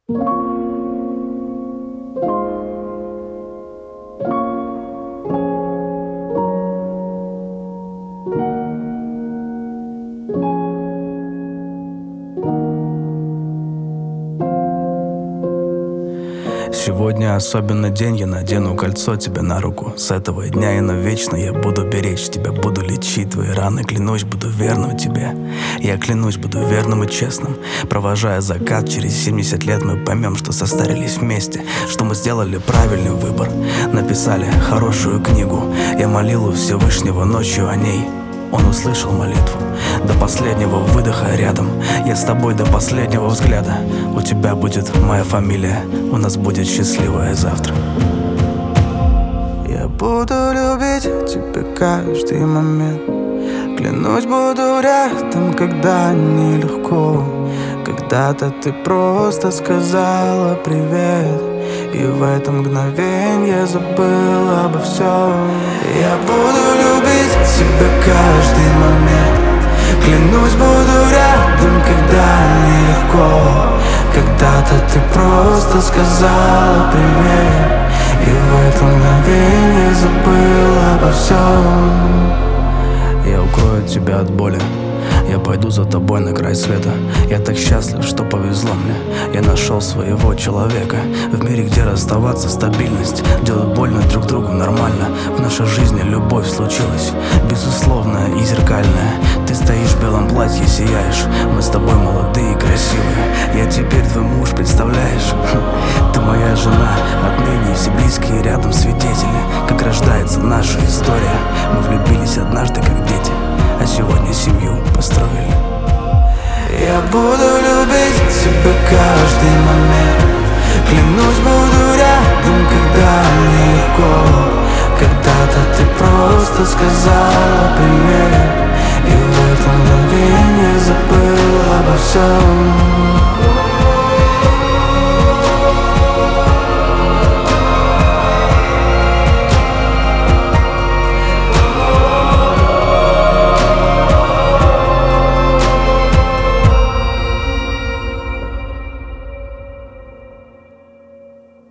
Сегодня особенный день, я надену кольцо тебе на руку. С этого дня и навечно я буду беречь тебя, буду лечить твои раны. Клянусь, буду верным тебе. Я клянусь, буду верным и честным. Провожая закат, через 70 лет мы поймем, что состарились вместе, что мы сделали правильный выбор, написали хорошую книгу. Я молил у Всевышнего ночью о ней. Он услышал молитву. До последнего выдоха рядом. Я с тобой до последнего взгляда. У тебя будет моя фамилия. У нас будет счастливое завтра. Я буду любить тебя каждый момент. Клянусь, буду рядом, когда нелегко. Когда-то ты просто сказала привет, и в это мгновенье забыла обо всем. Я буду любить тебя каждый момент. Клянусь, буду рядом, когда нелегко. Когда-то ты просто сказала привет, и в это мгновенье забыла обо всем. Я укрою тебя от боли. Я пойду за тобой на край света. Я так счастлив, что повезло мне. Я нашел своего человека. В мире, где расставаться, стабильность. Делать больно друг другу нормально. В нашей жизни любовь случилась, безусловная и зеркальная. Ты стоишь в белом платье, сияешь. Мы с тобой молодые и красивые. Я теперь твой муж, представляешь? Ты моя жена. Отныне все близкие рядом свидетели, как рождается наша история. Мы влюбились однажды, как дети, а сегодня семью построили. Я буду любить тебя каждый момент. Клянусь, буду рядом, когда нелегко. Когда-то ты просто сказала привет, и в это мгновенье забыла обо всем.